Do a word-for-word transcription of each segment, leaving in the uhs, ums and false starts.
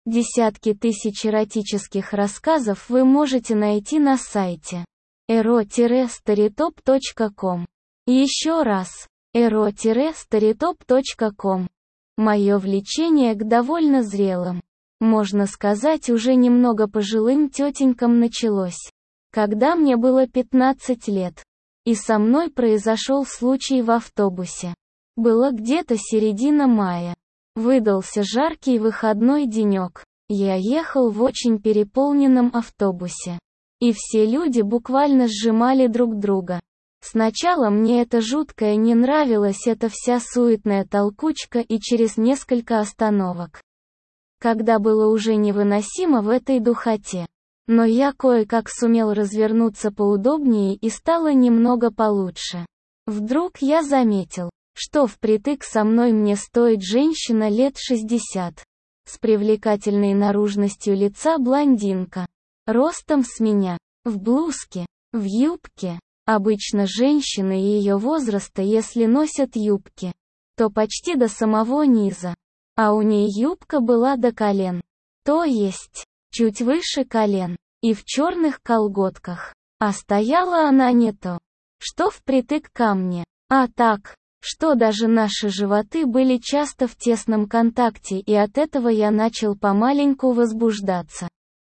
Десятки тысяч эротических рассказов вы можете найти на сайте эро старитоп точка ком. Еще раз, эро старитоп точка ком. Мое влечение к довольно зрелым, можно сказать, уже немного пожилым тетенькам началось, когда мне было пятнадцать лет, и со мной произошел случай в автобусе. Было где-то середина мая. Выдался жаркий выходной денек. Я ехал в очень переполненном автобусе. И все люди буквально сжимали друг друга. Сначала мне это жуткое не нравилось, эта вся суетная толкучка, и через несколько остановок, когда было уже невыносимо в этой духоте. Но я кое-как сумел развернуться поудобнее и стало немного получше. Вдруг я заметил, что впритык со мной мне стоит женщина лет шестьдесят, с привлекательной наружностью лица, блондинка, ростом с меня, в блузке, в юбке. Обычно женщины ее возраста, если носят юбки, то почти до самого низа, а у ней юбка была до колен, то есть, чуть выше колен, и в черных колготках, а стояла она не то, что впритык ко мне, а так, что даже наши животы были часто в тесном контакте, и от этого я начал помаленьку возбуждаться.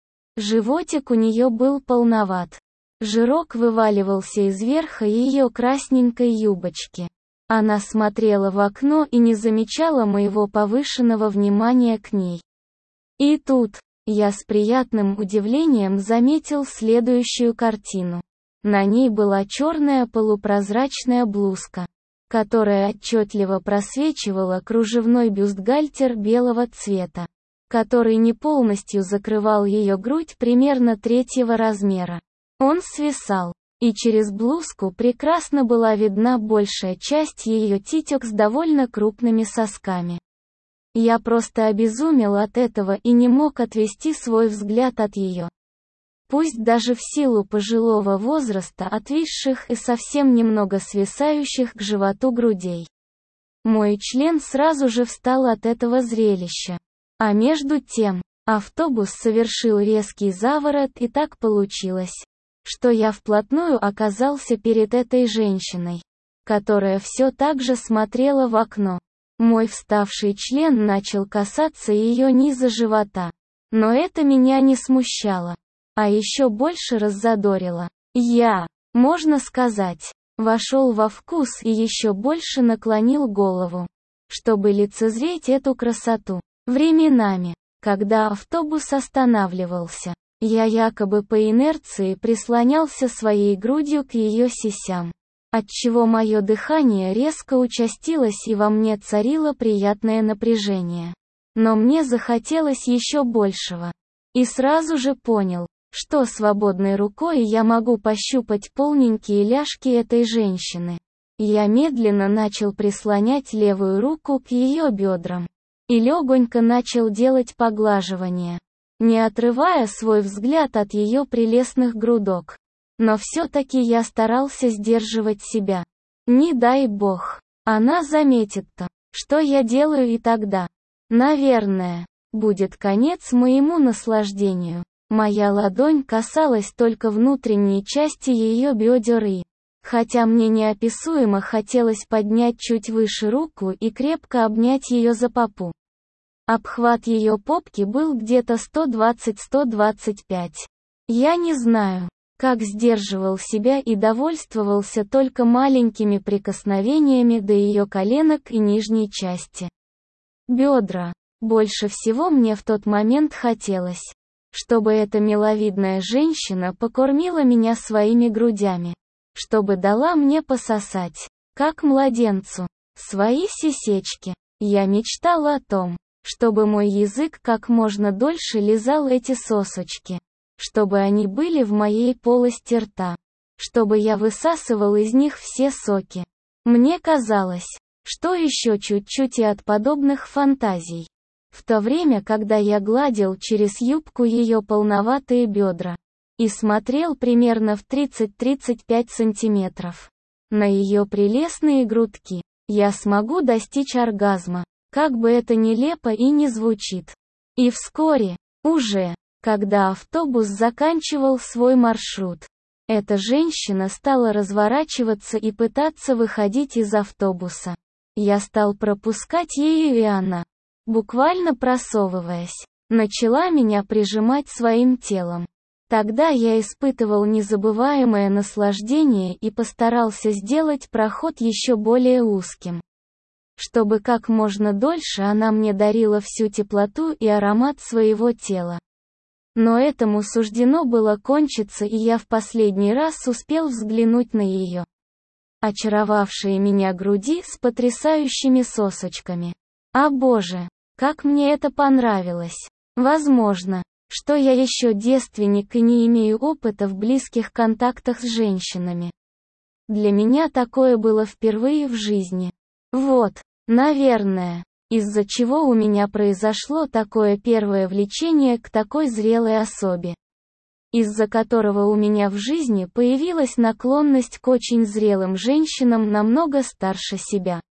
Животик у нее был полноват. Жирок вываливался из верха ее красненькой юбочки. Она смотрела в окно и не замечала моего повышенного внимания к ней. И тут, я с приятным удивлением заметил следующую картину. На ней была черная полупрозрачная блузка, которая отчетливо просвечивала кружевной бюстгальтер белого цвета, который не полностью закрывал ее грудь примерно третьего размера. Он свисал, и через блузку прекрасно была видна большая часть ее титек с довольно крупными сосками. Я просто обезумел от этого и не мог отвести свой взгляд от ее. Пусть даже в силу пожилого возраста, отвисших и совсем немного свисающих к животу грудей. Мой член сразу же встал от этого зрелища. А между тем, автобус совершил резкий заворот, и так получилось, что я вплотную оказался перед этой женщиной, которая все так же смотрела в окно. Мой вставший член начал касаться ее низа живота. Но это меня не смущало, а еще больше раззадорило. Я, можно сказать, вошел во вкус и еще больше наклонил голову, чтобы лицезреть эту красоту. Временами, когда автобус останавливался, я якобы по инерции прислонялся своей грудью к ее сисям, отчего мое дыхание резко участилось и во мне царило приятное напряжение. Но мне захотелось еще большего. И сразу же понял, что свободной рукой я могу пощупать полненькие ляжки этой женщины. Я медленно начал прислонять левую руку к ее бедрам и легонько начал делать поглаживание, не отрывая свой взгляд от ее прелестных грудок. Но все-таки я старался сдерживать себя. Не дай бог, она заметит то, что я делаю, и тогда, наверное, будет конец моему наслаждению. Моя ладонь касалась только внутренней части ее бедер и, хотя мне неописуемо хотелось поднять чуть выше руку и крепко обнять ее за попу. Обхват ее попки был где-то сто двадцать — сто двадцать пять. Я не знаю, как сдерживал себя и довольствовался только маленькими прикосновениями до ее коленок и нижней части бедра. Больше всего мне в тот момент хотелось, чтобы эта миловидная женщина покормила меня своими грудями, чтобы дала мне пососать, как младенцу, свои сисечки. Я мечтала о том, чтобы мой язык как можно дольше лизал эти сосочки, чтобы они были в моей полости рта, чтобы я высасывал из них все соки. Мне казалось, что еще чуть-чуть и от подобных фантазий. В то время, когда я гладил через юбку ее полноватые бедра и смотрел примерно в тридцать — тридцать пять сантиметров на ее прелестные грудки, я смогу достичь оргазма, как бы это нелепо и не звучит. И вскоре, уже, когда автобус заканчивал свой маршрут, эта женщина стала разворачиваться и пытаться выходить из автобуса. Я стал пропускать ее, и она, буквально просовываясь, начала меня прижимать своим телом. Тогда я испытывал незабываемое наслаждение и постарался сделать проход еще более узким, чтобы как можно дольше она мне дарила всю теплоту и аромат своего тела. Но этому суждено было кончиться, и я в последний раз успел взглянуть на ее очаровавшие меня груди с потрясающими сосочками. А боже, как мне это понравилось! Возможно, что я еще девственник и не имею опыта в близких контактах с женщинами. Для меня такое было впервые в жизни. Вот, наверное, из-за чего у меня произошло такое первое влечение к такой зрелой особе, из-за которого у меня в жизни появилась наклонность к очень зрелым женщинам намного старше себя.